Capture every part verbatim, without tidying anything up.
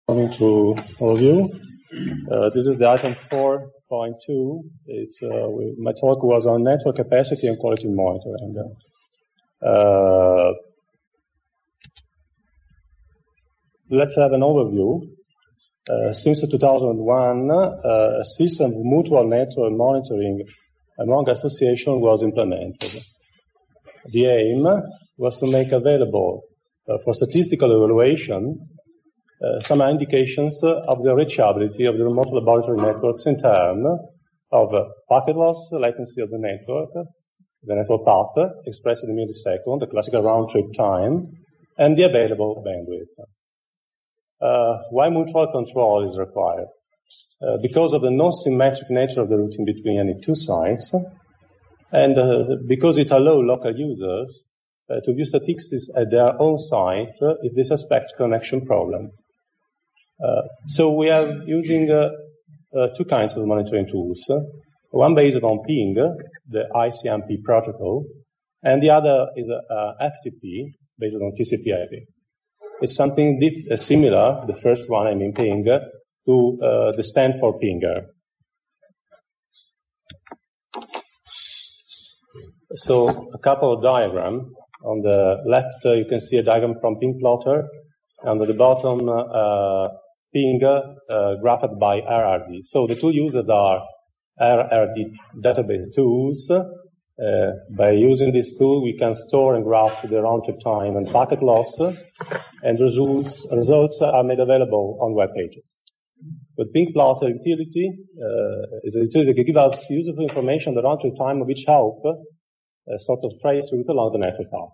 Coming to overview. Uh, this is the item four point two. It's, uh, we, my talk was on network capacity and quality monitoring. Uh, let's have an overview. Uh, since two thousand one, uh, a system of mutual network monitoring among associations was implemented. The aim was to make available uh, for statistical evaluation uh, some indications uh, of the reachability of the remote laboratory networks in terms of uh, packet loss, latency of the network, the network path expressed in milliseconds, the classical round-trip time, and the available bandwidth. Uh, why mutual control is required? Uh, because of the non-symmetric nature of the routing between any two sites, and uh, because it allows local users uh, to view statistics at their own site uh, if they suspect connection problem. Uh, so we are using uh, uh, two kinds of monitoring tools. One based on ping, the I C M P protocol, and the other is uh, F T P based on T C P I P. It's something diff- uh, similar, the first one, I mean ping, to uh, the stand for pinger. So a couple of diagrams. On the left, uh, you can see a diagram from Ping Plotter, and at the bottom, uh, ping uh, graphed by R R D. So the two used are R R D database tools. Uh, by using this tool, we can store and graph the round-trip time and packet loss, and results results are made available on web pages. But Ping Plotter utility uh, is a utility that gives us useful information on the round-trip time, which help a sort of trace route along the network path.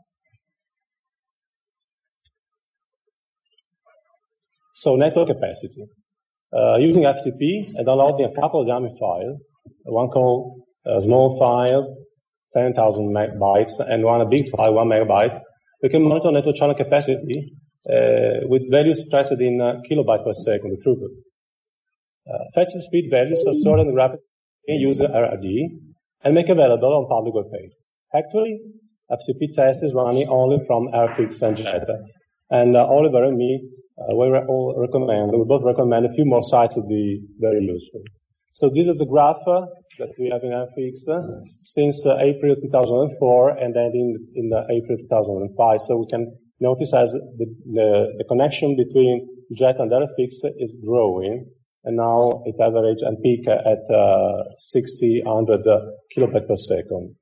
So network capacity. Uh, using F T P and downloading a couple of YAML files, one called a small file, ten thousand megabytes, and one a big file, one megabyte, we can monitor network channel capacity uh, with values expressed in uh, kilobyte per second, the throughput. Uh, fetch speed values are stored and graphed in user R R D and make available on public web pages. Actually, F T P test is running only from Airfix and Jet. And uh, Oliver and me, uh, we all recommend, we both recommend a few more sites would be very useful. So this is the graph uh, that we have in Airfix uh, since uh, April two thousand four and then in, in uh, April two thousand five. So we can notice as the, the, the connection between Jet and Airfix is growing. And now it average and peak at uh, sixty, one hundred uh, kilobytes per second.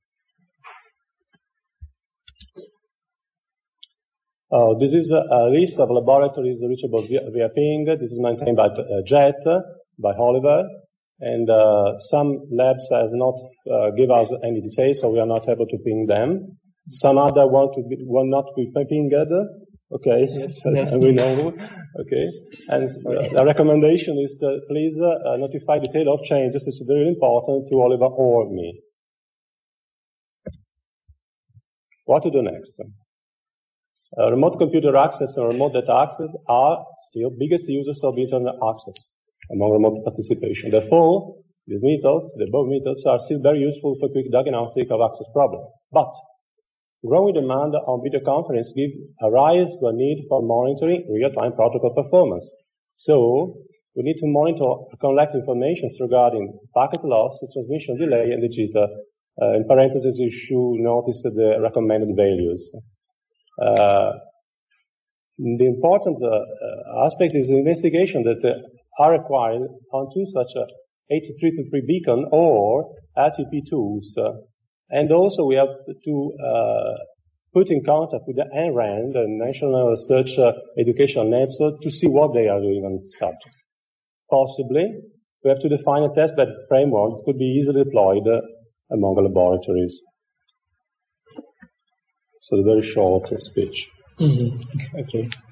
Uh, this is a, a list of laboratories reachable via, via ping. This is maintained by uh, Jet, by Oliver. And uh, some labs has not uh, give us any details, so we are not able to ping them. Some other want to be, want not to be pinged. Okay, yes, we know. Okay, and uh, the recommendation is to please uh, notify detail of changes. It's very important to Oliver or me. What to do next? Uh, remote computer access and remote data access are still biggest users of internet access among remote participation. Therefore, these methods, the above methods, are still very useful for quick diagnostic of access problem. But growing demand on video conference gives a rise to a need for monitoring real-time protocol performance. So, we need to monitor and collect information regarding packet loss, transmission delay, and the jitter. Uh, in parentheses, you should notice the recommended values. Uh, the important uh, aspect is the investigation that uh, are required onto such a H three twenty-three beacon or R T P tools. Uh, And also we have to uh, put in contact with the N R A N D, the National Research uh, Education Network, to see what they are doing on this subject. Possibly, we have to define a testbed framework that could be easily deployed uh, among laboratories. So a very short uh, speech. Mm-hmm. Okay.